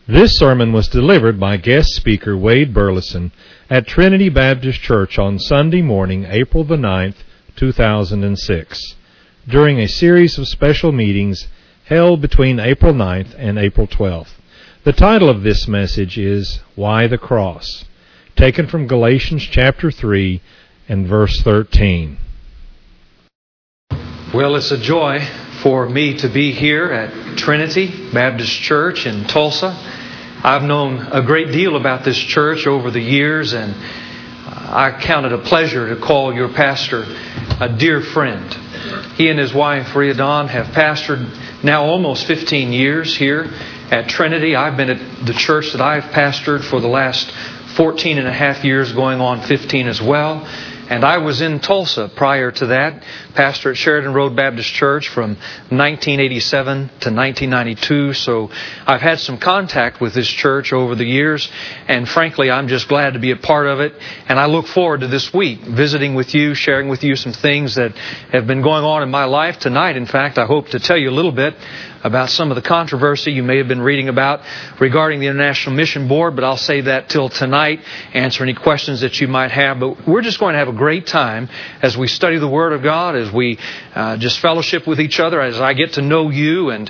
This sermon was delivered by guest speaker Wade Burleson at Trinity Baptist Church on Sunday morning, April the 9th, 2006, during a series of special meetings held between April 9th and April 12th. The title of this message is Why the Cross, taken from Galatians chapter 3 and verse 13. Well, it's a joy for me to be here at Trinity Baptist Church in Tulsa. I've known a great deal about this church over the years, and I count it a pleasure to call your pastor a dear friend. He and his wife, Riadon, have pastored now almost 15 years here at Trinity. I've been at the church that I've pastored for the last 14 and a half years, going on 15 as well. And I was in Tulsa prior to that, pastor at Sheridan Road Baptist Church from 1987 to 1992. So I've had some contact with this church over the years. And frankly, I'm just glad to be a part of it. And I look forward to this week, visiting with you, sharing with you some things that have been going on in my life. Tonight, in fact, I hope to tell you a little bit about some of the controversy you may have been reading about regarding the International Mission Board, but I'll save that till tonight, answer any questions that you might have. But we're just going to have a great time as we study the Word of God, as we just fellowship with each other, as I get to know you and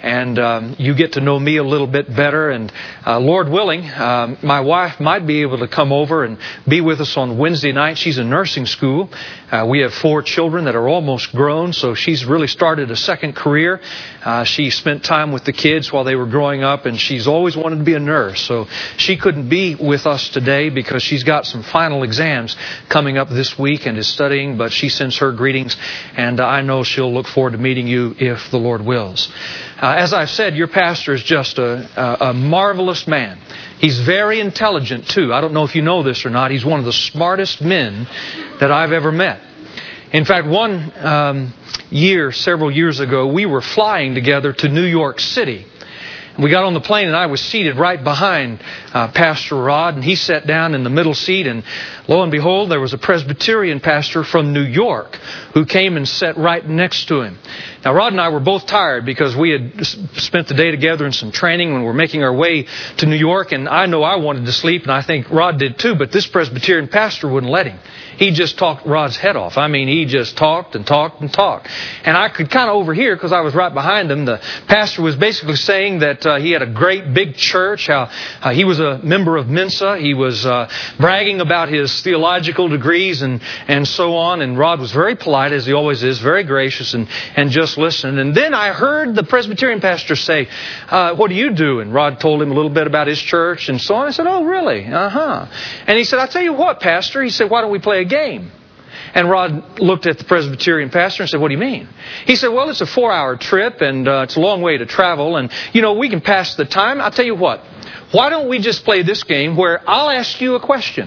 you get to know me a little bit better. And Lord willing, my wife might be able to come over and be with us on Wednesday night. She's in nursing school. We have 4 children that are almost grown, so she's really started a second career. She spent time with the kids while they were growing up, and she's always wanted to be a nurse. So she couldn't be with us today because she's got some final exams coming up this week and is studying, but she sends her greetings, and I know she'll look forward to meeting you if the Lord wills. As I've said, your pastor is just a marvelous man. He's very intelligent, too. I don't know if you know this or not. He's one of the smartest men that I've ever met. In fact, one year, several years ago, we were flying together to New York City. We got on the plane and I was seated right behind Pastor Rod, and he sat down in the middle seat, and lo and behold, there was a Presbyterian pastor from New York who came and sat right next to him. Now, Rod and I were both tired because we had spent the day together in some training when we were making our way to New York, and I know I wanted to sleep, and I think Rod did too, but this Presbyterian pastor wouldn't let him. He just talked Rod's head off. I mean, he just talked and talked and talked. And I could kind of overhear, because I was right behind him, the pastor was basically saying that he had a great big church, how he was a member of Mensa. He was bragging about his theological degrees and so on. And Rod was very polite, as he always is, very gracious, and just listened. And then I heard the Presbyterian pastor say, what do you do? And Rod told him a little bit about his church and so on. I said, oh, really? Uh-huh. And he said, I'll tell you what, Pastor. He said, why don't we play a game? And Rod looked at the Presbyterian pastor and said, what do you mean? He said, well, it's a 4-hour trip, and it's a long way to travel, and, we can pass the time. I'll tell you what. Why don't we just play this game where I'll ask you a question,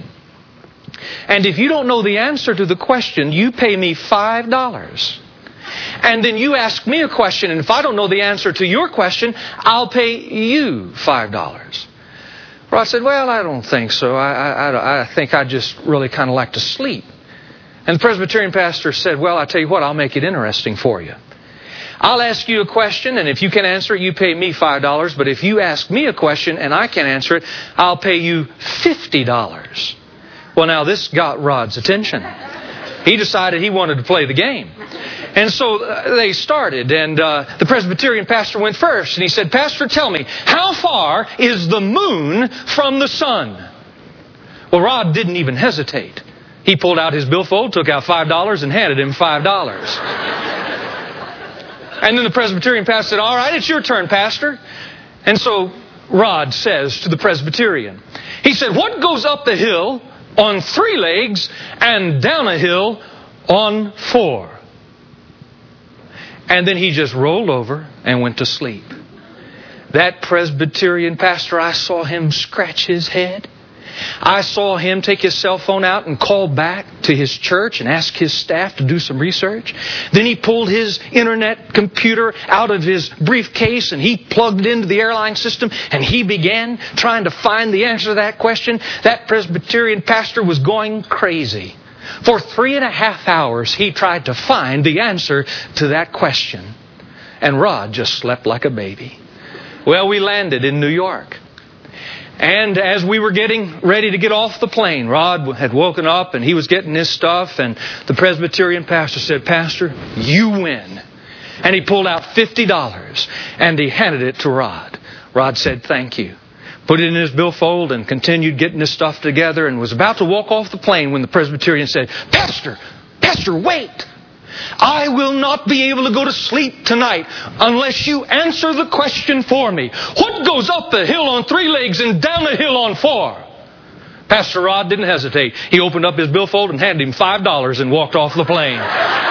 and if you don't know the answer to the question, you pay me $5. And then you ask me a question, and if I don't know the answer to your question, I'll pay you $5. Rod said, well, I don't think so. I think I just really kind of like to sleep. And the Presbyterian pastor said, well, I'll tell you what, I'll make it interesting for you. I'll ask you a question, and if you can answer it, you pay me $5. But if you ask me a question and I can answer it, I'll pay you $50. Well, now this got Rod's attention. He decided he wanted to play the game. And so they started, and the Presbyterian pastor went first. And he said, Pastor, tell me, how far is the moon from the sun? Well, Rod didn't even hesitate. He pulled out his billfold, took out $5, and handed him $5. And then the Presbyterian pastor said, all right, it's your turn, Pastor. And so Rod says to the Presbyterian, he said, what goes up the hill on 3 legs and down a hill on 4? And then he just rolled over and went to sleep. That Presbyterian pastor, I saw him scratch his head. I saw him take his cell phone out and call back to his church and ask his staff to do some research. Then he pulled his internet computer out of his briefcase and he plugged it into the airline system and he began trying to find the answer to that question. That Presbyterian pastor was going crazy. For 3.5 hours he tried to find the answer to that question. And Rod just slept like a baby. Well, we landed in New York. And as we were getting ready to get off the plane, Rod had woken up and he was getting his stuff, and the Presbyterian pastor said, "Pastor, you win." And he pulled out $50 and he handed it to Rod. Rod said, "Thank you." Put it in his billfold and continued getting his stuff together, and was about to walk off the plane when the Presbyterian said, Pastor, wait! I will not be able to go to sleep tonight unless you answer the question for me. What goes up the hill on 3 legs and down the hill on 4? Pastor Rod didn't hesitate. He opened up his billfold and handed him $5 and walked off the plane.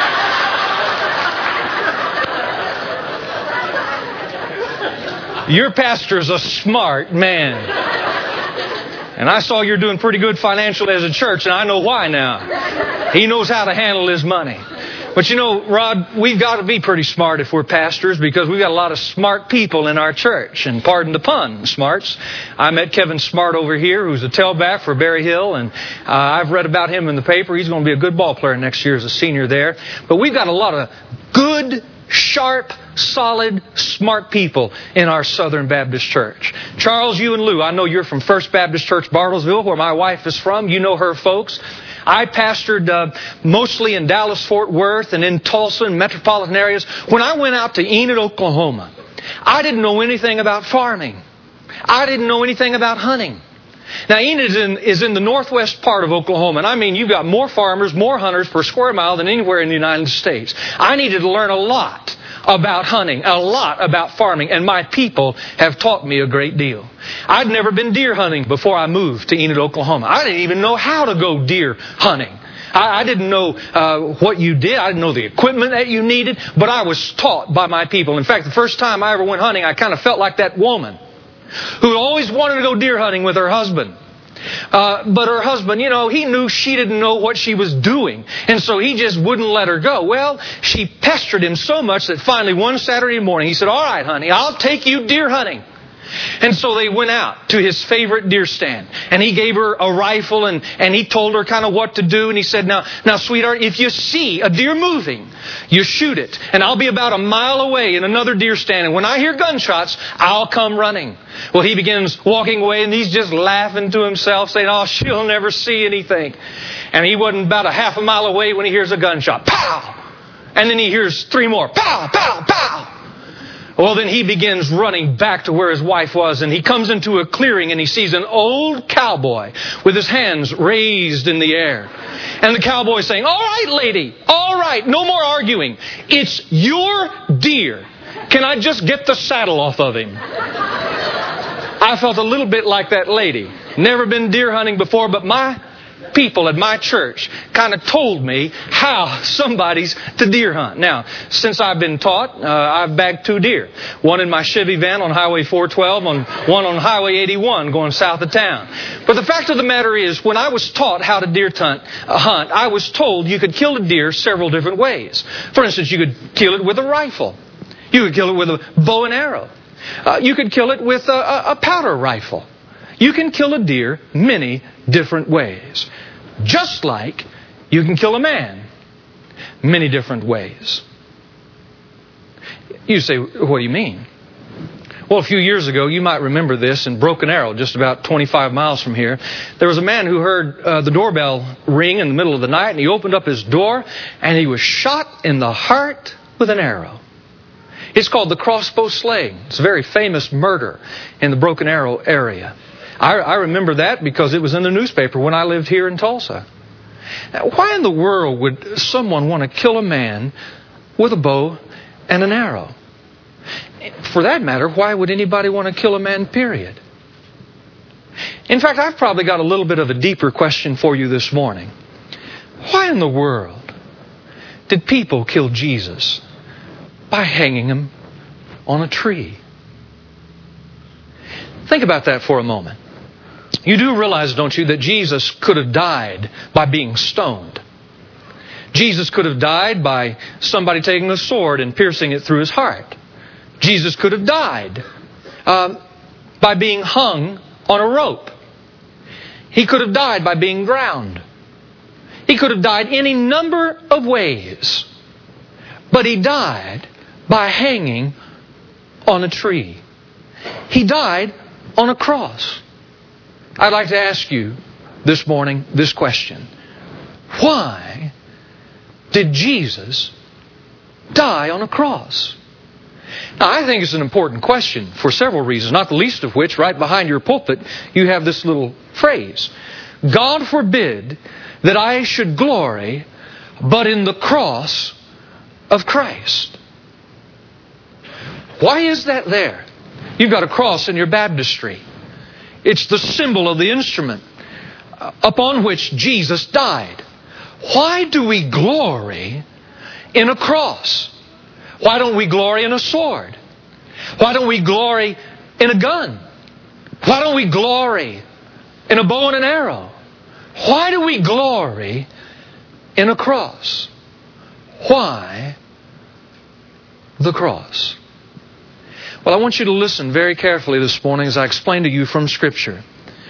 Your pastor's a smart man. And I saw you're doing pretty good financially as a church, and I know why now. He knows how to handle his money. But you know, Rod, we've got to be pretty smart if we're pastors, because we've got a lot of smart people in our church. And pardon the pun, smarts. I met Kevin Smart over here, who's a tailback for Berry Hill, and I've read about him in the paper. He's going to be a good ball player next year as a senior there. But we've got a lot of good, sharp, solid, smart people in our Southern Baptist Church. Charles, you and Lou, I know you're from First Baptist Church, Bartlesville, where my wife is from. You know her folks. I pastored mostly in Dallas, Fort Worth, and in Tulsa and metropolitan areas. When I went out to Enid, Oklahoma, I didn't know anything about farming. I didn't know anything about hunting. Now, Enid is in the northwest part of Oklahoma, and I mean, you've got more farmers, more hunters per square mile than anywhere in the United States. I needed to learn a lot about hunting, a lot about farming, and my people have taught me a great deal. I'd never been deer hunting before I moved to Enid, Oklahoma. I didn't even know how to go deer hunting. I didn't know what you did. I didn't know the equipment that you needed, but I was taught by my people. In fact, the first time I ever went hunting, I kind of felt like that woman who always wanted to go deer hunting with her husband. But her husband, you know, he knew she didn't know what she was doing. And so he just wouldn't let her go. Well, she pestered him so much that finally one Saturday morning he said, "All right, honey, I'll take you deer hunting." And so they went out to his favorite deer stand. And he gave her a rifle and he told her kind of what to do. And he said, now, sweetheart, if you see a deer moving, you shoot it. And I'll be about a mile away in another deer stand. And when I hear gunshots, I'll come running. Well, he begins walking away and he's just laughing to himself, saying, "Oh, she'll never see anything." And he wasn't about a half a mile away when he hears a gunshot. Pow! And then he hears 3 more. Pow! Pow! Pow! Well, then he begins running back to where his wife was, and he comes into a clearing and he sees an old cowboy with his hands raised in the air. And the cowboy is saying, "All right, lady, all right, no more arguing. It's your deer. Can I just get the saddle off of him?" I felt a little bit like that lady. Never been deer hunting before, but my people at my church kind of told me how somebody's to deer hunt. Now, since I've been taught, I've bagged 2 deer. One in my Chevy van on Highway 412, one on Highway 81 going south of town. But the fact of the matter is, when I was taught how to deer hunt, I was told you could kill a deer several different ways. For instance, you could kill it with a rifle. You could kill it with a bow and arrow. You could kill it with a powder rifle. You can kill a deer many different ways. Just like you can kill a man many different ways. You say, "What do you mean?" Well, a few years ago, you might remember this, in Broken Arrow, just about 25 miles from here, there was a man who heard the doorbell ring in the middle of the night, and he opened up his door, and he was shot in the heart with an arrow. It's called the crossbow slaying. It's a very famous murder in the Broken Arrow area. I remember that because it was in the newspaper when I lived here in Tulsa. Now, why in the world would someone want to kill a man with a bow and an arrow? For that matter, why would anybody want to kill a man, period? In fact, I've probably got a little bit of a deeper question for you this morning. Why in the world did people kill Jesus by hanging him on a tree? Think about that for a moment. You do realize, don't you, that Jesus could have died by being stoned. Jesus could have died by somebody taking a sword and piercing it through his heart. Jesus could have died by being hung on a rope. He could have died by being drowned. He could have died any number of ways. But he died by hanging on a tree. He died on a cross. I'd like to ask you this morning this question. Why did Jesus die on a cross? Now, I think it's an important question for several reasons, not the least of which, right behind your pulpit, you have this little phrase. God forbid that I should glory but in the cross of Christ. Why is that there? You've got a cross in your baptistry. It's the symbol of the instrument upon which Jesus died. Why do we glory in a cross? Why don't we glory in a sword? Why don't we glory in a gun? Why don't we glory in a bow and an arrow? Why do we glory in a cross? Why the cross? Well, I want you to listen very carefully this morning as I explain to you from Scripture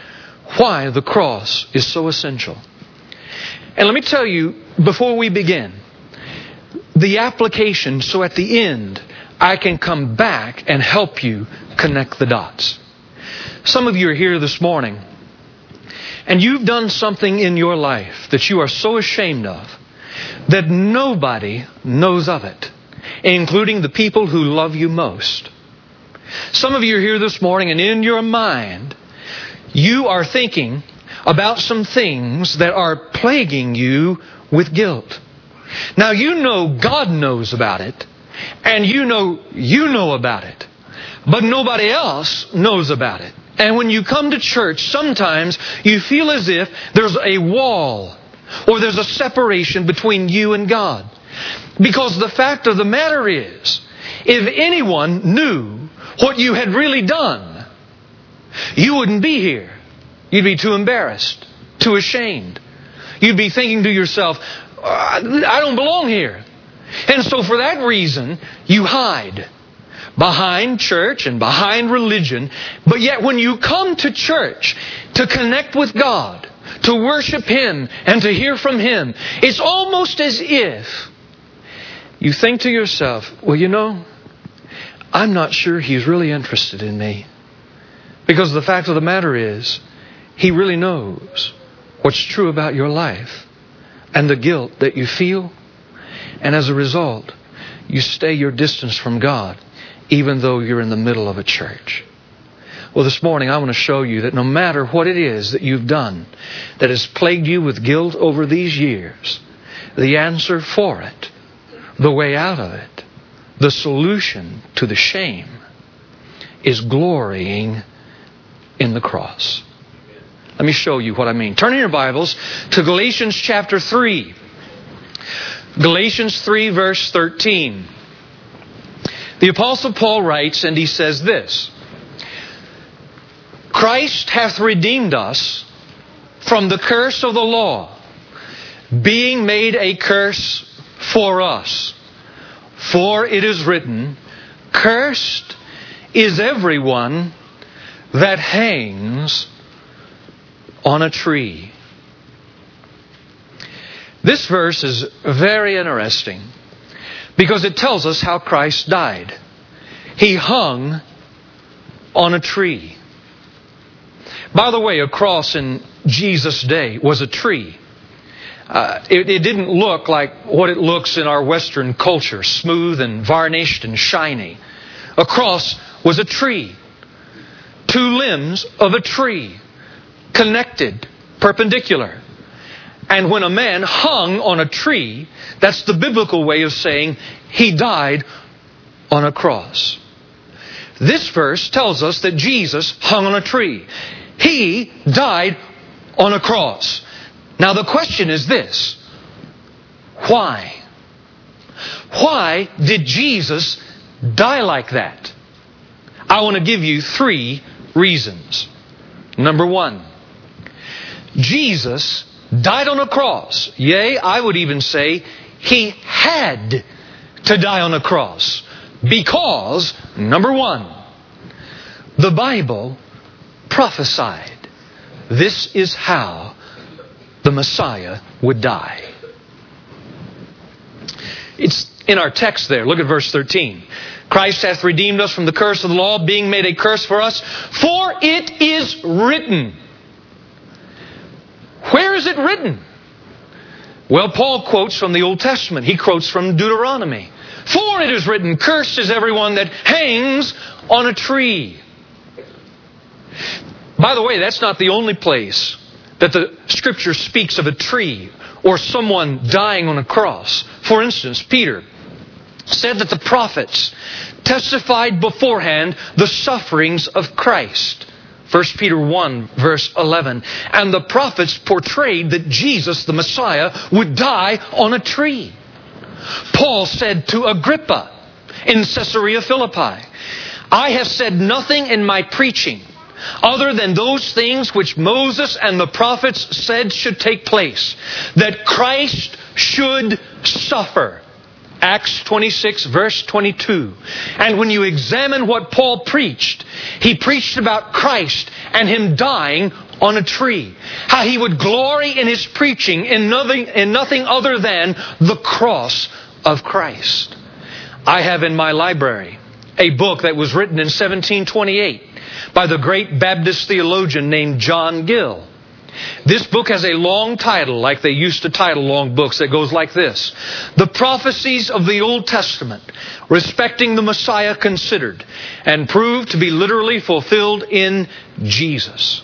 why the cross is so essential. And let me tell you, before we begin, the application so at the end I can come back and help you connect the dots. Some of you are here this morning and you've done something in your life that you are so ashamed of that nobody knows of it, including the people who love you most. Some of you are here this morning and in your mind you are thinking about some things that are plaguing you with guilt. Now you know God knows about it, and you know about it, but nobody else knows about it. And when you come to church, sometimes you feel as if there's a wall or there's a separation between you and God. Because the fact of the matter is, if anyone knew what you had really done, you wouldn't be here. You'd be too embarrassed, too ashamed. You'd be thinking to yourself, I don't belong here. And so for that reason, you hide behind church and behind religion. But yet when you come to church to connect with God, to worship Him and to hear from Him, it's almost as if you think to yourself, well, I'm not sure He's really interested in me. Because the fact of the matter is, He really knows what's true about your life and the guilt that you feel. And as a result, you stay your distance from God, even though you're in the middle of a church. Well, this morning I want to show you that no matter what it is that you've done that has plagued you with guilt over these years, the answer for it, the way out of it, the solution to the shame is glorying in the cross. Let me show you what I mean. Turn in your Bibles to Galatians chapter 3. Galatians 3 verse 13. The Apostle Paul writes and he says this: Christ hath redeemed us from the curse of the law, being made a curse for us. For it is written, Cursed is everyone that hangs on a tree. This verse is very interesting because it tells us how Christ died. He hung on a tree. By the way, a cross in Jesus' day was a tree. It didn't look like what it looks in our Western culture, smooth and varnished and shiny. A cross was a tree. Two limbs of a tree, connected, perpendicular. And when a man hung on a tree, that's the biblical way of saying he died on a cross. This verse tells us that Jesus hung on a tree. He died on a cross. Now the question is this: why? Why did Jesus die like that? I want to give you 3 reasons. Number 1, Jesus died on a cross. Yea, I would even say He had to die on a cross. Because, number 1, the Bible prophesied this is how the Messiah would die. It's in our text there. Look at verse 13. Christ hath redeemed us from the curse of the law, being made a curse for us. For it is written. Where is it written? Well, Paul quotes from the Old Testament. He quotes from Deuteronomy. For it is written, cursed is everyone that hangs on a tree. By the way, that's not the only place that the Scripture speaks of a tree or someone dying on a cross. For instance, Peter said that the prophets testified beforehand the sufferings of Christ. 1 Peter 1, verse 11. And the prophets portrayed that Jesus, the Messiah, would die on a tree. Paul said to Agrippa in Caesarea Philippi, I have said nothing in my preaching other than those things which Moses and the prophets said should take place, that Christ should suffer. Acts 26, verse 22. And when you examine what Paul preached, he preached about Christ and Him dying on a tree. How He would glory in His preaching in nothing other than the cross of Christ. I have in my library a book that was written in 1728 by the great Baptist theologian named John Gill. This book has a long title, like they used to title long books, that goes like this: The Prophecies of the Old Testament Respecting the Messiah Considered, and Proved to be Literally Fulfilled in Jesus.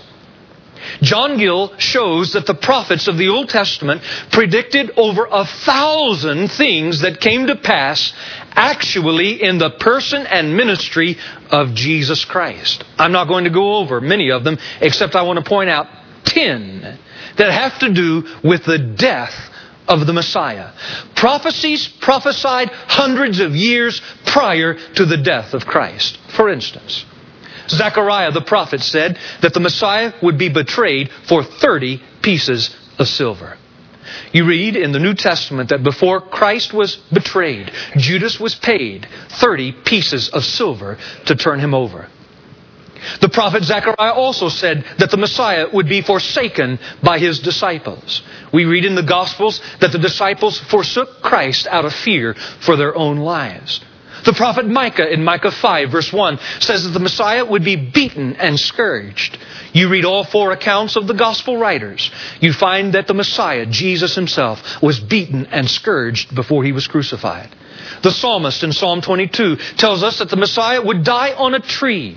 John Gill shows that the prophets of the Old Testament predicted over 1,000 things that came to pass actually in the person and ministry of Jesus Christ. I'm not going to go over many of them, except I want to point out 10 that have to do with the death of the Messiah. Prophecies prophesied hundreds of years prior to the death of Christ. For instance, Zechariah the prophet said that the Messiah would be betrayed for 30 pieces of silver. You read in the New Testament that before Christ was betrayed, Judas was paid 30 pieces of silver to turn Him over. The prophet Zechariah also said that the Messiah would be forsaken by His disciples. We read in the Gospels that the disciples forsook Christ out of fear for their own lives. The prophet Micah in Micah 5 verse 1 says that the Messiah would be beaten and scourged. You read all 4 accounts of the Gospel writers. You find that the Messiah, Jesus Himself, was beaten and scourged before He was crucified. The psalmist in Psalm 22 tells us that the Messiah would die on a tree.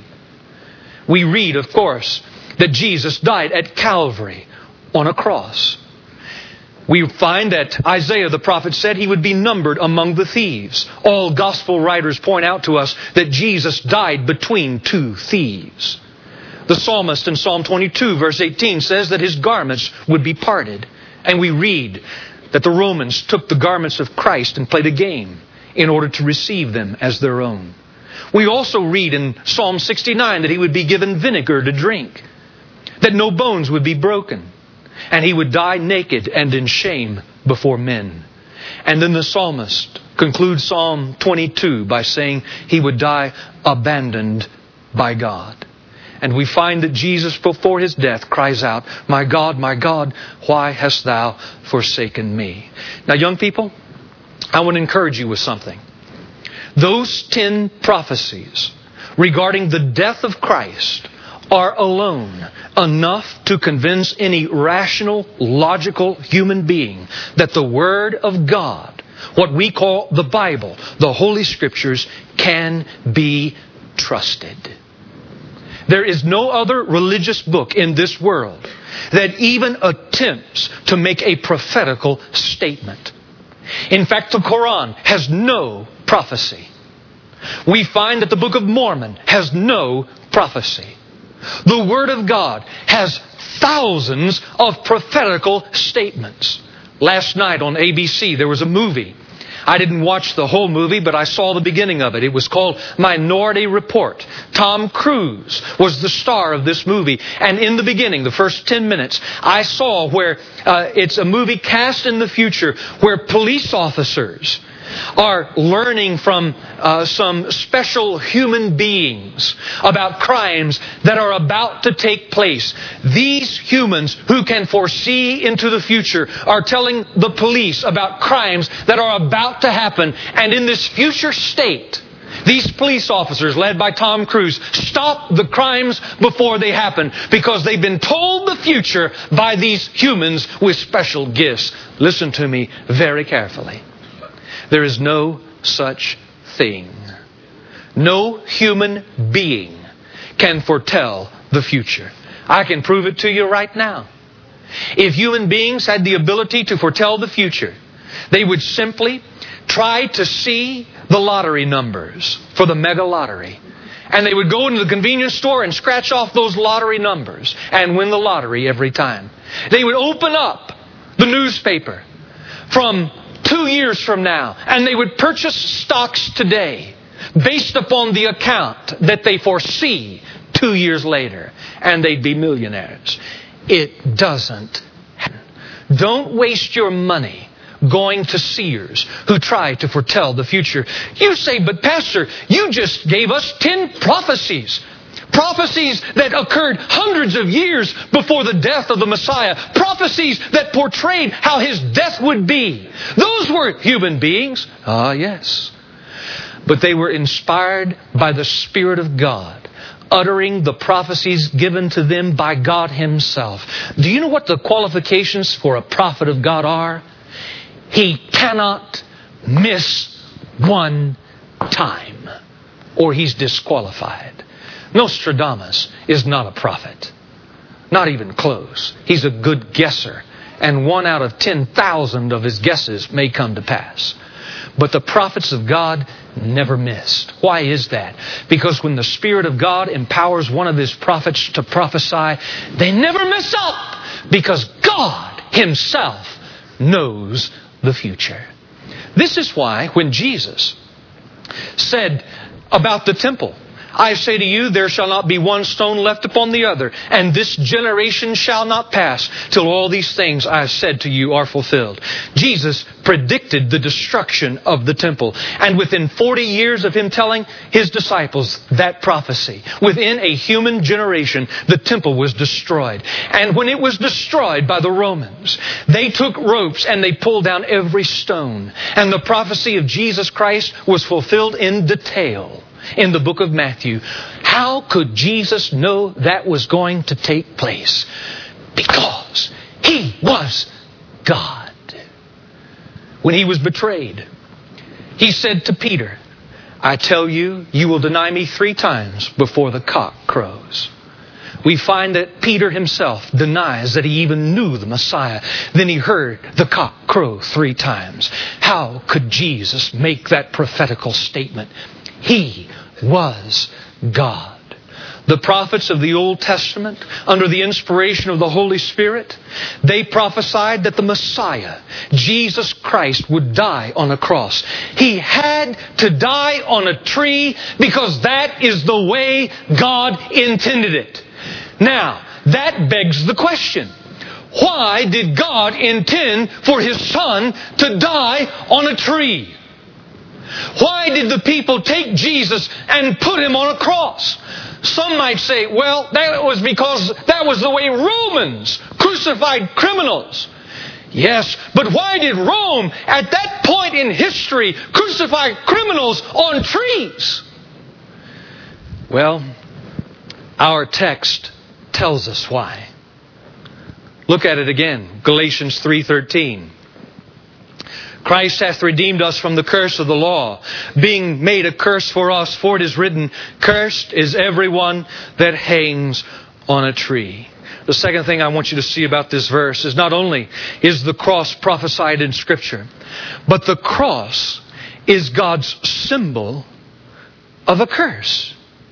We read, of course, that Jesus died at Calvary on a cross. We find that Isaiah the prophet said He would be numbered among the thieves. All gospel writers point out to us that Jesus died between 2 thieves. The psalmist in Psalm 22 verse 18 says that His garments would be parted. And we read that the Romans took the garments of Christ and played a game in order to receive them as their own. We also read in Psalm 69 that He would be given vinegar to drink, that no bones would be broken, and He would die naked and in shame before men. And then the psalmist concludes Psalm 22 by saying He would die abandoned by God. And we find that Jesus before His death cries out, my God, why hast Thou forsaken me?" Now, young people, I want to encourage you with something. Those 10 prophecies regarding the death of Christ are alone enough to convince any rational, logical human being that the Word of God, what we call the Bible, the Holy Scriptures, can be trusted. There is no other religious book in this world that even attempts to make a prophetical statement. In fact, the Quran has no prophecy. We find that the Book of Mormon has no prophecy. The Word of God has thousands of prophetical statements. Last night on ABC there was a movie. I didn't watch the whole movie, but I saw the beginning of it. It was called Minority Report. Tom Cruise was the star of this movie. And in the beginning, the first 10 minutes, I saw where it's a movie cast in the future where police officers are learning from some special human beings about crimes that are about to take place. These humans who can foresee into the future are telling the police about crimes that are about to happen. And in this future state, These police officers, led by Tom Cruise, stop the crimes before they happen because they've been told the future by these humans with special gifts. Listen to me very carefully. There is no such thing. No human being can foretell the future. I can prove it to you right now. If human beings had the ability to foretell the future, they would simply try to see the lottery numbers for the mega lottery. And they would go into the convenience store and scratch off those lottery numbers and win the lottery every time. They would open up the newspaper from 2 years from now and they would purchase stocks today based upon the account that they foresee 2 years later, and they'd be millionaires. It doesn't happen. Don't waste your money going to seers who try to foretell the future. You say, but Pastor, you just gave us 10 prophecies. Prophecies that occurred hundreds of years before the death of the Messiah. Prophecies that portrayed how His death would be. Those were human beings. Ah, yes. But they were inspired by the Spirit of God, uttering the prophecies given to them by God Himself. Do you know what the qualifications for a prophet of God are? He cannot miss one time, or he's disqualified. Nostradamus is not a prophet. Not even close. He's a good guesser, and 1 out of 10,000 of his guesses may come to pass. But the prophets of God never missed. Why is that? Because when the Spirit of God empowers one of His prophets to prophesy, they never mess up. Because God Himself knows the future. This is why when Jesus said about the temple, I say to you, there shall not be one stone left upon the other, and this generation shall not pass till all these things I have said to you are fulfilled. Jesus predicted the destruction of the temple. And within 40 years of Him telling His disciples that prophecy, within a human generation, the temple was destroyed. And when it was destroyed by the Romans, they took ropes and they pulled down every stone. And the prophecy of Jesus Christ was fulfilled in detail in the book of Matthew. How could Jesus know that was going to take place? Because He was God. When He was betrayed, He said to Peter, I tell you, you will deny me 3 times before the cock crows. We find that Peter himself denies that he even knew the Messiah. Then he heard the cock crow 3 times. How could Jesus make that prophetical statement? He was God. The prophets of the Old Testament, under the inspiration of the Holy Spirit, they prophesied that the Messiah, Jesus Christ, would die on a cross. He had to die on a tree because that is the way God intended it. Now, that begs the question. Why did God intend for His Son to die on a tree? Why did the people take Jesus and put Him on a cross? Some might say, well, that was because that was the way Romans crucified criminals. Yes, but why did Rome, at that point in history, crucify criminals on trees? Well, our text tells us why. Look at it again, Galatians 3:13. Christ hath redeemed us from the curse of the law, being made a curse for us, for it is written, cursed is everyone that hangs on a tree. The second thing I want you to see about this verse is not only is the cross prophesied in Scripture, but the cross is God's symbol of a curse.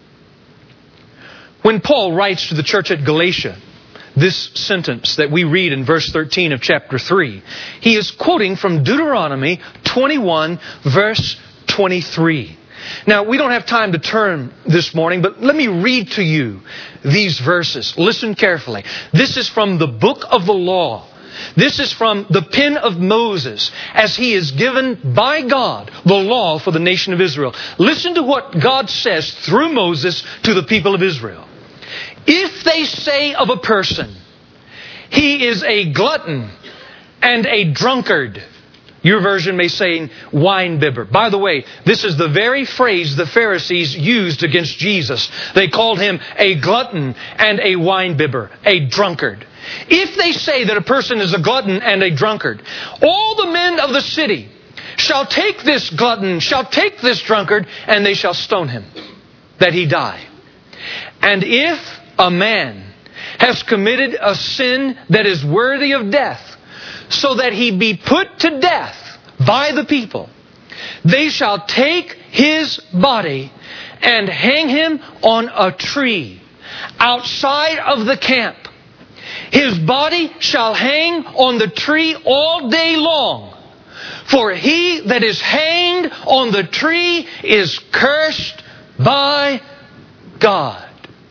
When Paul writes to the church at Galatia, this sentence that we read in verse 13 of chapter 3, he is quoting from Deuteronomy 21, verse 23. Now, we don't have time to turn this morning, but let me read to you these verses. Listen carefully. This is from the book of the law. This is from the pen of Moses as he is given by God the law for the nation of Israel. Listen to what God says through Moses to the people of Israel. If they say of a person, he is a glutton and a drunkard, Your version may say wine bibber. By the way, this is the very phrase the Pharisees used against Jesus. They called him a glutton and a wine bibber, a drunkard. If they say that a person is a glutton and a drunkard, all the men of the city shall take this glutton, shall take this drunkard, and they shall stone him, that he die. And if a man has committed a sin that is worthy of death, so that he be put to death by the people, they shall take his body and hang him on a tree outside of the camp. His body shall hang on the tree all day long, for he that is hanged on the tree is cursed by God.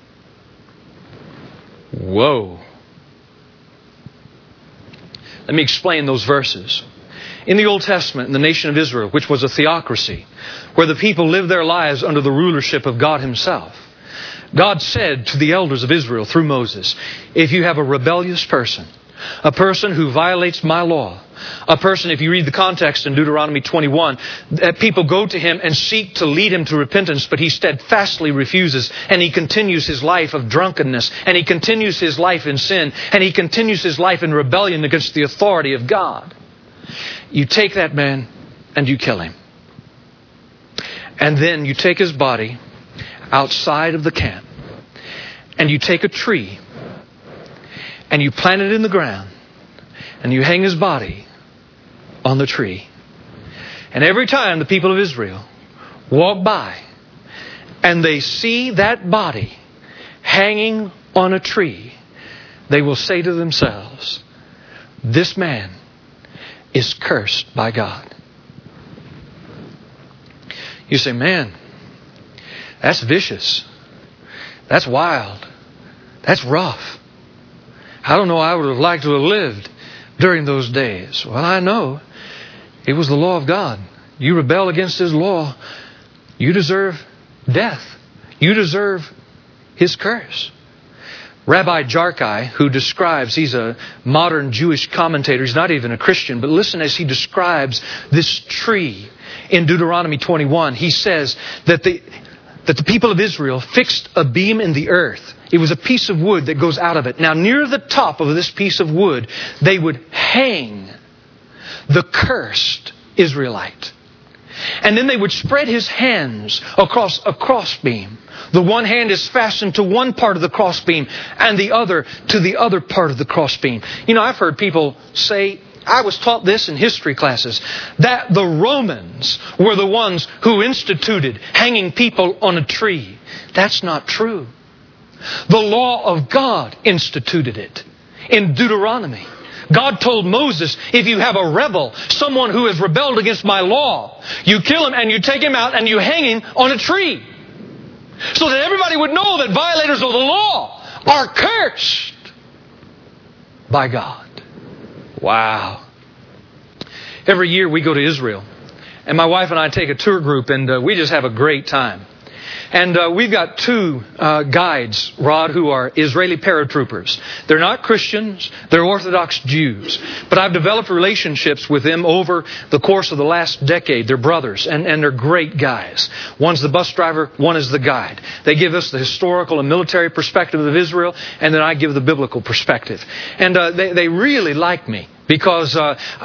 Whoa. Let me explain those verses. In the Old Testament, in the nation of Israel, which was a theocracy, where the people lived their lives under the rulership of God Himself, God said to the elders of Israel through Moses, if you have a rebellious person, a person who violates my law, a person, if you read the context in Deuteronomy 21, people go to him and seek to lead him to repentance, but he steadfastly refuses, and he continues his life of drunkenness, and he continues his life in sin, and he continues his life in rebellion against the authority of God. You take that man and you kill him. And then you take his body outside of the camp, and you take a tree and you plant it in the ground, and you hang his body on the tree. And every time the people of Israel walk by and they see that body hanging on a tree, they will say to themselves, this man is cursed by God. You say, man, that's vicious. That's wild. That's rough. I don't know I would have liked to have lived during those days. Well, I know. It was the law of God. You rebel against His law, you deserve death. You deserve His curse. Rabbi Jarkai, who describes, he's a modern Jewish commentator, he's not even a Christian, but listen as he describes this tree in Deuteronomy 21. He says that the people of Israel fixed a beam in the earth. It was a piece of wood that goes out of it. Now, near the top of this piece of wood, they would hang the cursed Israelite. And then they would spread his hands across a crossbeam. The one hand is fastened to one part of the crossbeam and the other to the other part of the crossbeam. You know, I've heard people say, I was taught this in history classes, that the Romans were the ones who instituted hanging people on a tree. That's not true. The law of God instituted it in Deuteronomy. God told Moses, if you have a rebel, someone who has rebelled against my law, you kill him and you take him out and you hang him on a tree. So that everybody would know that violators of the law are cursed by God. Wow. Every year we go to Israel, and my wife and I take a tour group, and we just have a great time. And we've got two guides, Rod, who are Israeli paratroopers. They're not Christians. They're Orthodox Jews. But I've developed relationships with them over the course of the last decade. They're brothers, and they're great guys. One's the bus driver, one is the guide. They give us the historical and military perspective of Israel, and then I give the biblical perspective. And they really like me because,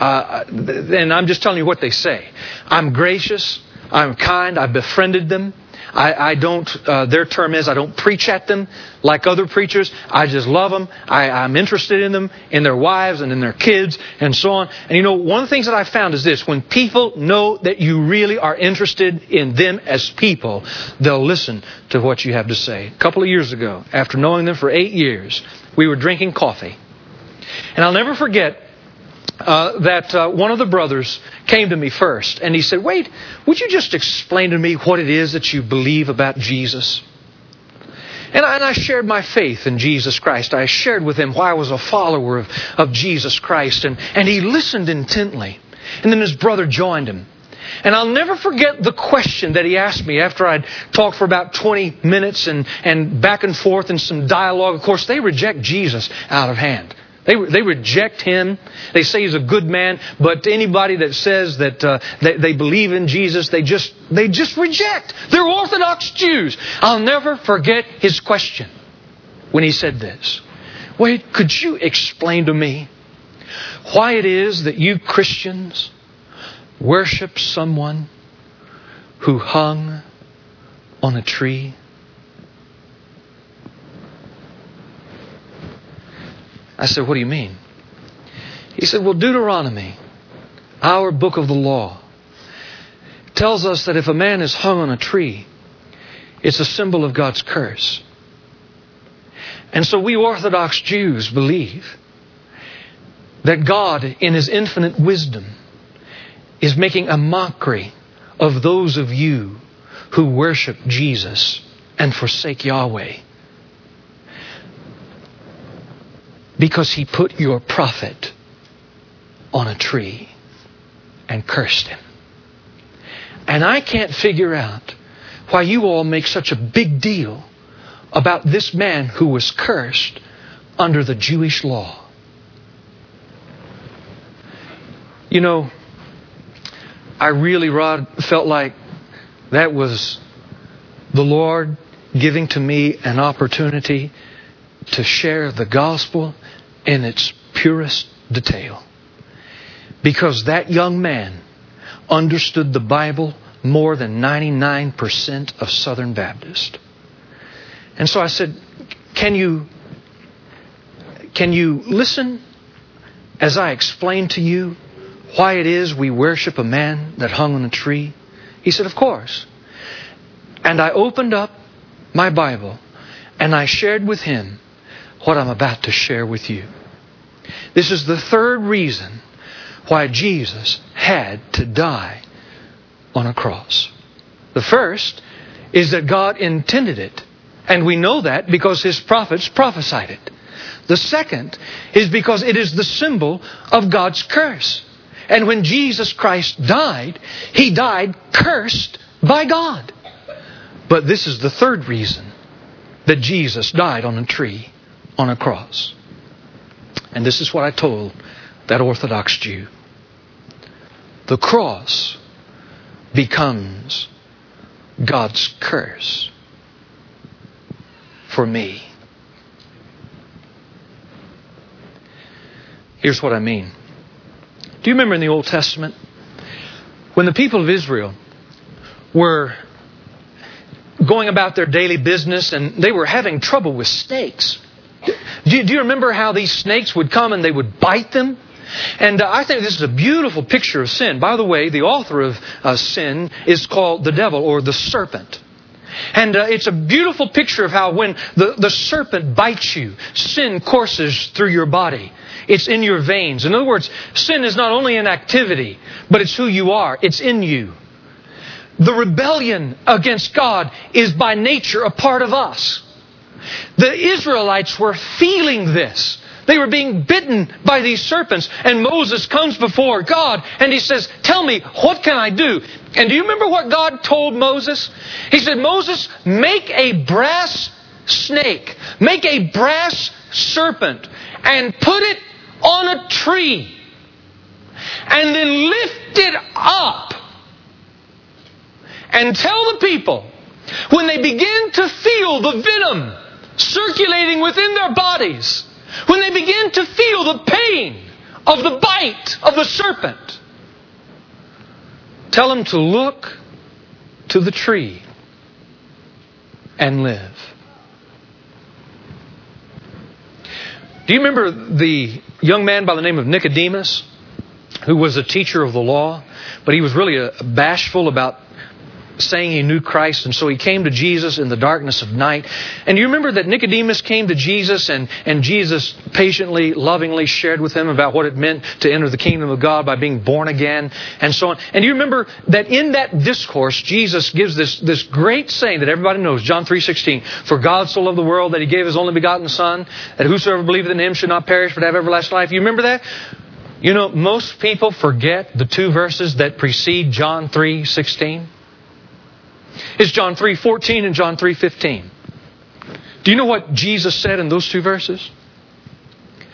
and I'm just telling you what they say. I'm gracious. I'm kind. I've befriended them. I don't, their term is, I don't preach at them like other preachers. I just love them. I'm interested in them, in their wives and in their kids and so on. And you know, one of the things that I found is this. When people know that you really are interested in them as people, they'll listen to what you have to say. A couple of years ago, after knowing them for 8 years, we were drinking coffee. And I'll never forget that one of the brothers came to me first, and he said, "Wait, would you just explain to me what it is that you believe about Jesus?" And I shared my faith in Jesus Christ. I shared with him why I was a follower of Jesus Christ, and he listened intently. And then his brother joined him. And I'll never forget the question that he asked me after I'd talked for about 20 minutes and back and forth and some dialogue. Of course, they reject Jesus out of hand. They reject him. They say he's a good man, but anybody that says that they believe in Jesus, they just reject. They're Orthodox Jews. I'll never forget his question when he said this. Wade, could you explain to me why it is that you Christians worship someone who hung on a tree? I said, what do you mean? He said, well, Deuteronomy, our book of the law, tells us that if a man is hung on a tree, it's a symbol of God's curse. And so we Orthodox Jews believe that God, in His infinite wisdom, is making a mockery of those of you who worship Jesus and forsake Yahweh. Because He put your prophet on a tree and cursed him. And I can't figure out why you all make such a big deal about this man who was cursed under the Jewish law. You know, I really, Rod, felt like that was the Lord giving to me an opportunity to share the gospel in its purest detail. Because that young man understood the Bible more than 99% of Southern Baptists. And so I said, can you listen as I explain to you why it is we worship a man that hung on a tree? He said, of course. And I opened up my Bible and I shared with him what I'm about to share with you. This is the third reason why Jesus had to die on a cross. The first is that God intended it. And we know that because His prophets prophesied it. The second is because it is the symbol of God's curse. And when Jesus Christ died, He died cursed by God. But this is the third reason that Jesus died on a tree, on a cross. And this is what I told that Orthodox Jew. The cross becomes God's curse for me. Here's what I mean. Do you remember in the Old Testament when the people of Israel were going about their daily business and they were having trouble with snakes? Do you remember how these snakes would come and they would bite them? And I think this is a beautiful picture of sin. By the way, the author of sin is called the devil or the serpent. And it's a beautiful picture of how when the serpent bites you, sin courses through your body. It's in your veins. In other words, sin is not only an activity, but it's who you are. It's in you. The rebellion against God is by nature a part of us. The Israelites were feeling this. They were being bitten by these serpents. And Moses comes before God and he says, tell me, what can I do? And do you remember what God told Moses? He said, Moses, make a brass snake. Make a brass serpent and put it on a tree. And then lift it up. And tell the people, when they begin to feel the venom circulating within their bodies, when they begin to feel the pain of the bite of the serpent, tell them to look to the tree and live. Do you remember the young man by the name of Nicodemus, who was a teacher of the law, but he was really bashful about saying he knew Christ, and so he came to Jesus in the darkness of night. And you remember that Nicodemus came to Jesus, and Jesus patiently, lovingly shared with him about what it meant to enter the kingdom of God by being born again, and so on. And you remember that in that discourse, Jesus gives this great saying that everybody knows, John 3:16, for God so loved the world that He gave His only begotten Son, that whosoever believeth in Him should not perish but have everlasting life. You remember that? You know, most people forget the two verses that precede John 3:16. It's John 3:14 and John 3:15. Do you know what Jesus said in those two verses?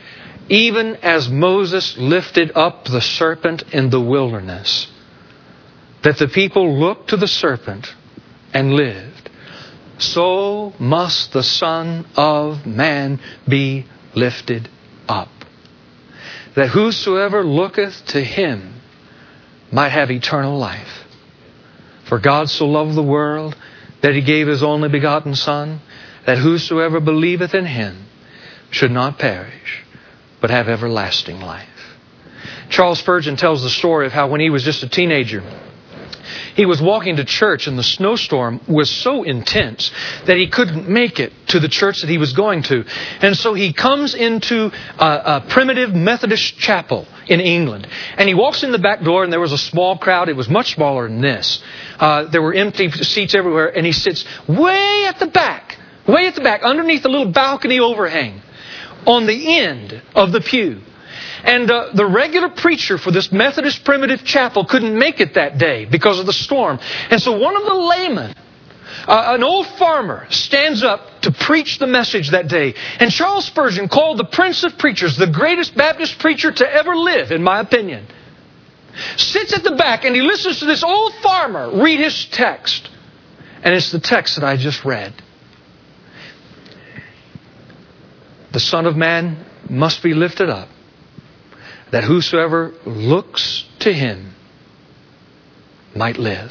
even as Moses lifted up the serpent in the wilderness, that the people looked to the serpent and lived, so must the Son of Man be lifted up, that whosoever looketh to Him might have eternal life. For God so loved the world that He gave His only begotten Son, that whosoever believeth in Him should not perish, but have everlasting life. Charles Spurgeon tells the story of how when he was just a teenager, he was walking to church and the snowstorm was so intense that he couldn't make it to the church that he was going to. And so he comes into a primitive Methodist chapel in England. And he walks in the back door and there was a small crowd. It was much smaller than this. There were empty seats everywhere. And he sits way at the back, underneath the little balcony overhang on the end of the pew. And the regular preacher for this Methodist primitive chapel couldn't make it that day because of the storm. And so one of the laymen, an old farmer, stands up to preach the message that day. And Charles Spurgeon, called the Prince of Preachers, the greatest Baptist preacher to ever live, in my opinion, sits at the back and he listens to this old farmer read his text. And it's the text that I just read. The Son of Man must be lifted up, that whosoever looks to Him might live.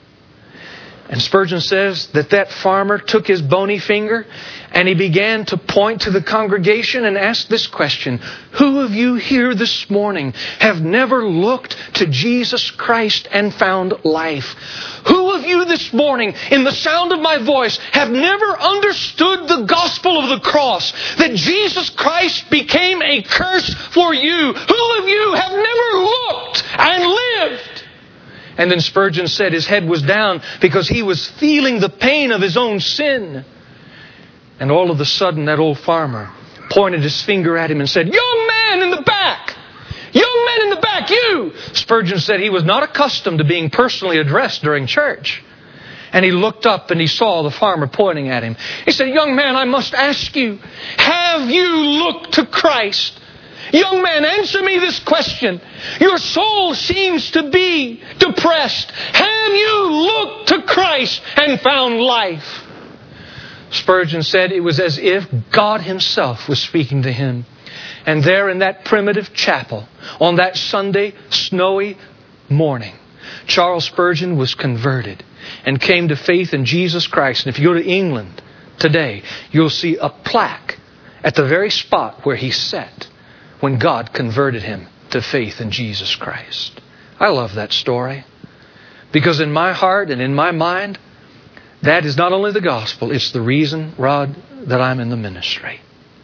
And Spurgeon says that farmer took his bony finger and he began to point to the congregation and ask this question: who of you here this morning have never looked to Jesus Christ and found life? Who of you this morning, in the sound of my voice, have never understood the gospel of the cross, that Jesus Christ became a curse for you? Who of you have never looked and lived? And then Spurgeon said his head was down because he was feeling the pain of his own sin. And all of a sudden that old farmer pointed his finger at him and said, "Young man in the back! Young man in the back, you!" Spurgeon said he was not accustomed to being personally addressed during church. And he looked up and he saw the farmer pointing at him. He said, "Young man, I must ask you, have you looked to Christ? Young man, answer me this question. Your soul seems to be depressed. Have you looked to Christ and found life?" Spurgeon said it was as if God Himself was speaking to him. And there in that primitive chapel, on that Sunday snowy morning, Charles Spurgeon was converted and came to faith in Jesus Christ. And if you go to England today, you'll see a plaque at the very spot where he sat when God converted him to faith in Jesus Christ. I love that story. Because in my heart and in my mind, that is not only the gospel, it's the reason, Rod, that I'm in the ministry.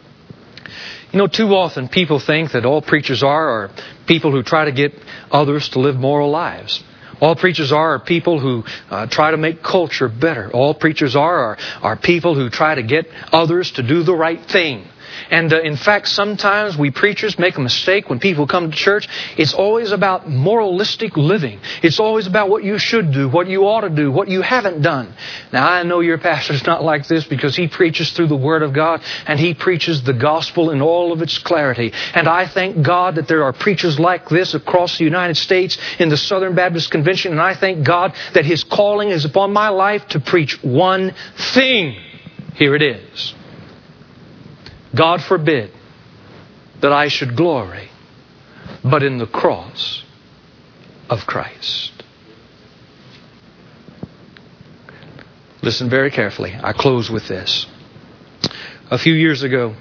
You know, too often people think that all preachers are people who try to get others to live moral lives. All preachers are people who try to make culture better. All preachers are people who try to get others to do the right thing. And in fact, sometimes we preachers make a mistake when people come to church. It's always about moralistic living. It's always about what you should do, what you ought to do, what you haven't done. Now, I know your pastor's not like this because he preaches through the Word of God and he preaches the gospel in all of its clarity. And I thank God that there are preachers like this across the United States in the Southern Baptist Convention. And I thank God that His calling is upon my life to preach one thing. Here it is. God forbid that I should glory, but in the cross of Christ. Listen very carefully. I close with this. A few years ago,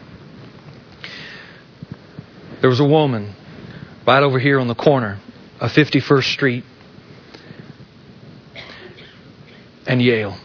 there was a woman right over here on the corner of 51st Street and Yale.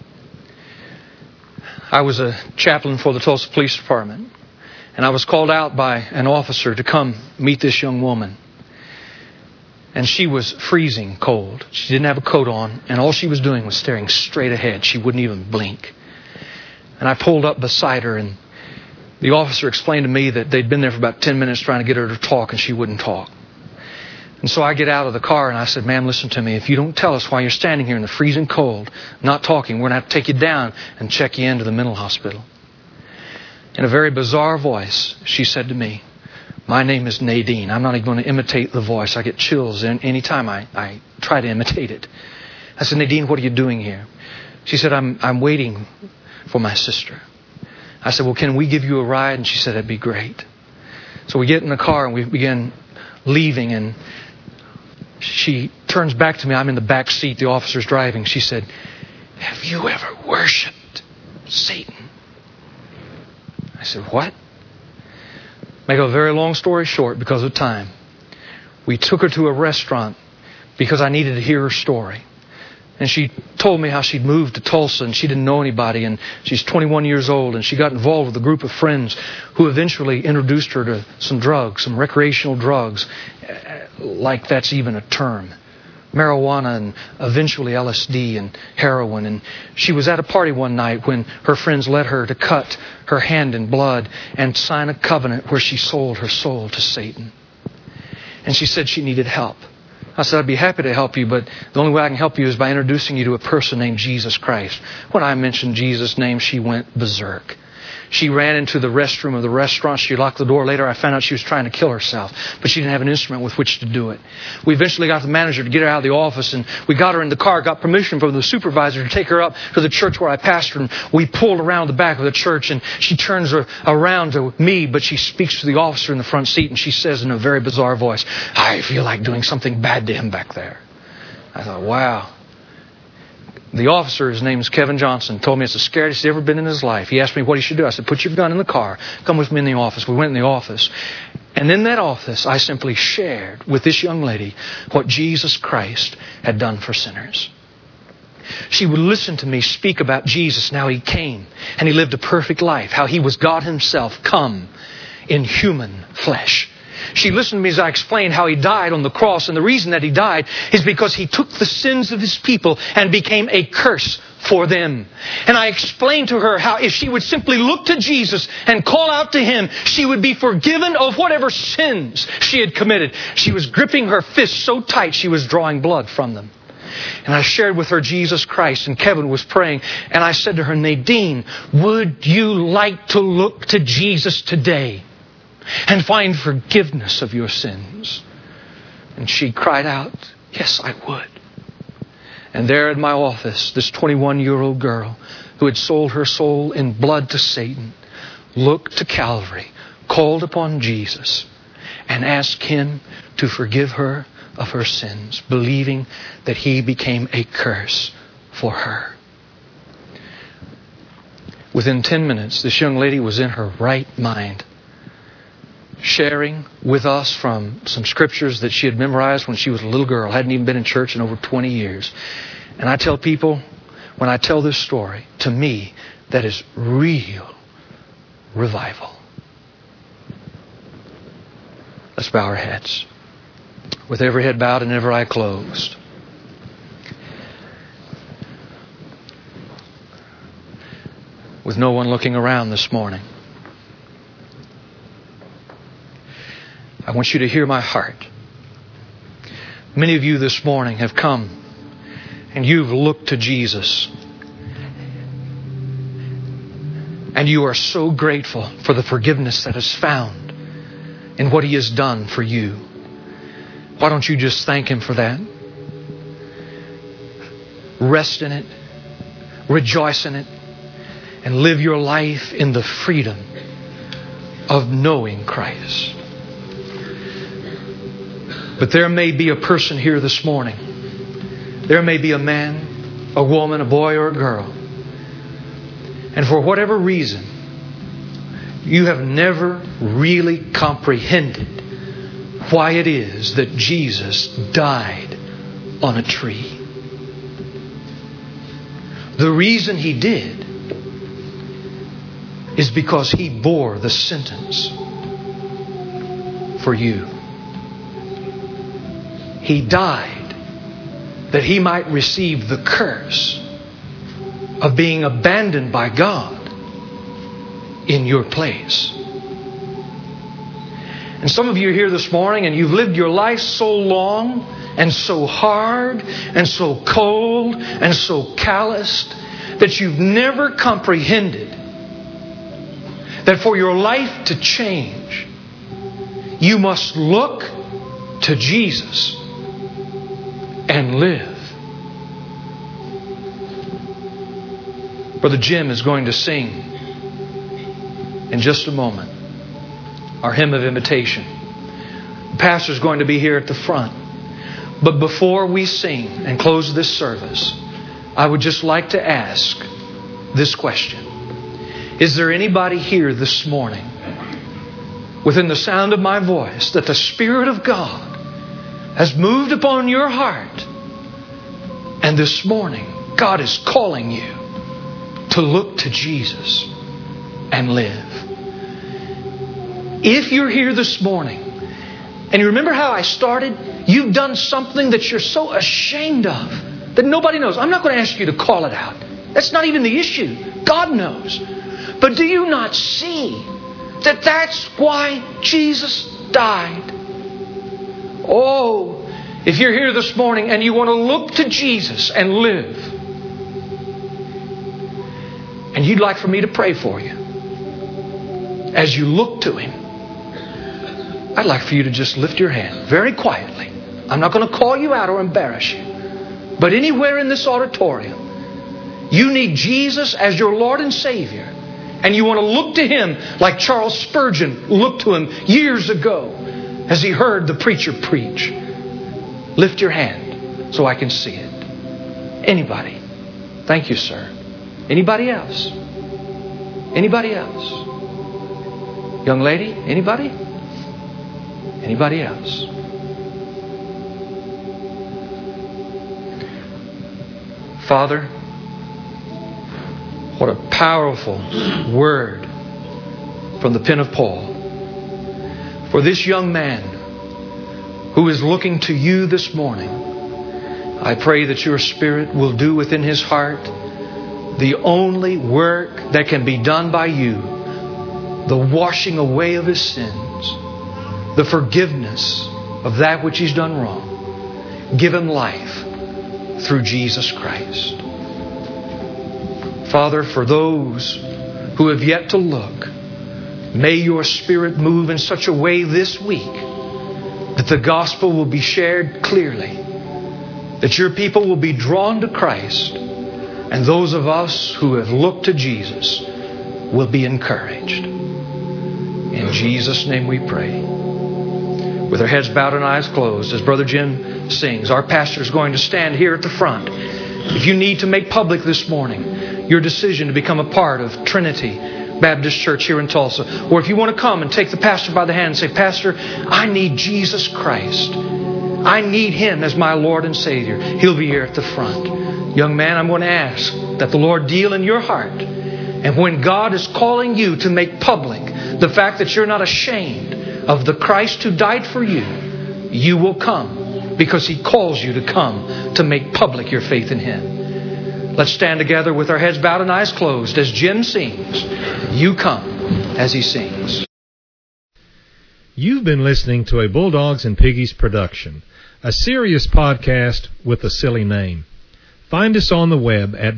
I was a chaplain for the Tulsa Police Department, and I was called out by an officer to come meet this young woman. And she was freezing cold. She didn't have a coat on, and all she was doing was staring straight ahead. She wouldn't even blink. And I pulled up beside her, and the officer explained to me that they'd been there for about 10 minutes trying to get her to talk, and she wouldn't talk. And so I get out of the car and I said, "Ma'am, listen to me. If you don't tell us why you're standing here in the freezing cold, not talking, we're going to have to take you down and check you into the mental hospital." In a very bizarre voice, she said to me, My name is Nadine. I'm not even going to imitate the voice. I get chills any time I try to imitate it. I said, Nadine, what are you doing here? She said, I'm waiting for my sister. I said, well, can we give you a ride? And she said, that'd be great. So we get in the car and we begin leaving, and she turns back to me. I'm in the back seat. The officer's driving. She said, have you ever worshipped Satan? I said, what? Make a very long story short, because of time, we took her to a restaurant because I needed to hear her story. And she told me how she'd moved to Tulsa and she didn't know anybody, and she's 21 years old, and she got involved with a group of friends who eventually introduced her to some drugs, some recreational drugs, like that's even a term. Marijuana and eventually LSD and heroin. And she was at a party one night when her friends led her to cut her hand in blood and sign a covenant where she sold her soul to Satan. And she said she needed help. I said, I'd be happy to help you, but the only way I can help you is by introducing you to a person named Jesus Christ. When I mentioned Jesus' name, she went berserk. She ran into the restroom of the restaurant. She locked the door. Later, I found out she was trying to kill herself, but she didn't have an instrument with which to do it. We eventually got the manager to get her out of the office, and we got her in the car, got permission from the supervisor to take her up to the church where I pastored. And we pulled around the back of the church, and she turns around to me, but she speaks to the officer in the front seat, and she says in a very bizarre voice, I feel like doing something bad to him back there. I thought, wow. The officer, his name is Kevin Johnson, told me it's the scariest he's ever been in his life. He asked me what he should do. I said, put your gun in the car. Come with me in the office. We went in the office. And in that office, I simply shared with this young lady what Jesus Christ had done for sinners. She would listen to me speak about Jesus, and how He came and He lived a perfect life, how He was God Himself come in human flesh. She listened to me as I explained how He died on the cross, and the reason that He died is because He took the sins of His people and became a curse for them. And I explained to her how if she would simply look to Jesus and call out to Him, she would be forgiven of whatever sins she had committed. She was gripping her fists so tight she was drawing blood from them. And I shared with her Jesus Christ, and Kevin was praying, and I said to her, Nadine, would you like to look to Jesus today and find forgiveness of your sins? And she cried out, yes, I would. And there in my office, this 21-year-old girl who had sold her soul in blood to Satan looked to Calvary, called upon Jesus, and asked Him to forgive her of her sins, believing that He became a curse for her. Within 10 minutes, this young lady was in her right mind, sharing with us from some scriptures that she had memorized when she was a little girl, hadn't even been in church in over 20 years. And I tell people, when I tell this story, to me, that is real revival. Let's bow our heads. With every head bowed and every eye closed. With no one looking around this morning, I want you to hear my heart. Many of you this morning have come and you've looked to Jesus. And you are so grateful for the forgiveness that is found in what He has done for you. Why don't you just thank Him for that? Rest in it. Rejoice in it. And live your life in the freedom of knowing Christ. But there may be a person here this morning. There may be a man, a woman, a boy, or a girl. And for whatever reason, you have never really comprehended why it is that Jesus died on a tree. The reason He did is because He bore the sentence for you. He died that He might receive the curse of being abandoned by God in your place. And some of you are here this morning and you've lived your life so long and so hard and so cold and so calloused that you've never comprehended that for your life to change, You must look to Jesus and live. Brother Jim is going to sing in just a moment our hymn of invitation. The pastor's going to be here at the front. But before we sing and close this service, I would just like to ask this question. Is there anybody here this morning, within the sound of my voice, that the Spirit of God has moved upon your heart, and this morning God is calling you to look to Jesus and live? If you're here this morning, and you remember how I started, you've done something that you're so ashamed of that nobody knows. I'm not going to ask you to call it out. That's not even the issue. God knows. But do you not see that that's why Jesus died? Oh, if you're here this morning and you want to look to Jesus and live, and you'd like for me to pray for you, as you look to Him, I'd like for you to just lift your hand very quietly. I'm not going to call you out or embarrass you. But anywhere in this auditorium, you need Jesus as your Lord and Savior, and you want to look to Him like Charles Spurgeon looked to Him years ago as he heard the preacher preach. Lift your hand so I can see it. Anybody? Thank you, sir. Anybody else? Anybody else? Young lady? Anybody? Anybody else? Father, what a powerful word from the pen of Paul. For this young man who is looking to You this morning, I pray that Your Spirit will do within his heart the only work that can be done by You, the washing away of his sins, the forgiveness of that which he's done wrong. Give him life through Jesus Christ. Father, for those who have yet to look, may Your Spirit move in such a way this week that the gospel will be shared clearly, that Your people will be drawn to Christ, and those of us who have looked to Jesus will be encouraged. In Jesus' name we pray. With our heads bowed and eyes closed, as Brother Jim sings, our pastor is going to stand here at the front. If you need to make public this morning your decision to become a part of Trinity Baptist Church here in Tulsa, or if you want to come and take the pastor by the hand and say, Pastor, I need Jesus Christ. I need Him as my Lord and Savior. He'll be here at the front. Young man, I'm going to ask that the Lord deal in your heart. And when God is calling you to make public the fact that you're not ashamed of the Christ who died for you, you will come because He calls you to come to make public your faith in Him. Let's stand together with our heads bowed and eyes closed as Jim sings. You come as he sings. You've been listening to a Bulldogs and Piggies production, a serious podcast with a silly name. Find us on the web at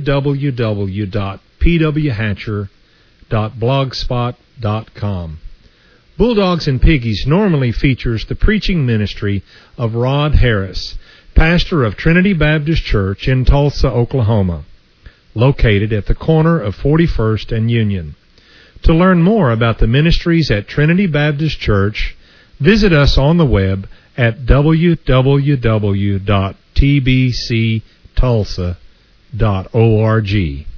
www.pwhatcher.blogspot.com. Bulldogs and Piggies normally features the preaching ministry of Rod Harris, pastor of Trinity Baptist Church in Tulsa, Oklahoma, located at the corner of 41st and Union. To learn more about the ministries at Trinity Baptist Church, visit us on the web at www.tbctulsa.org.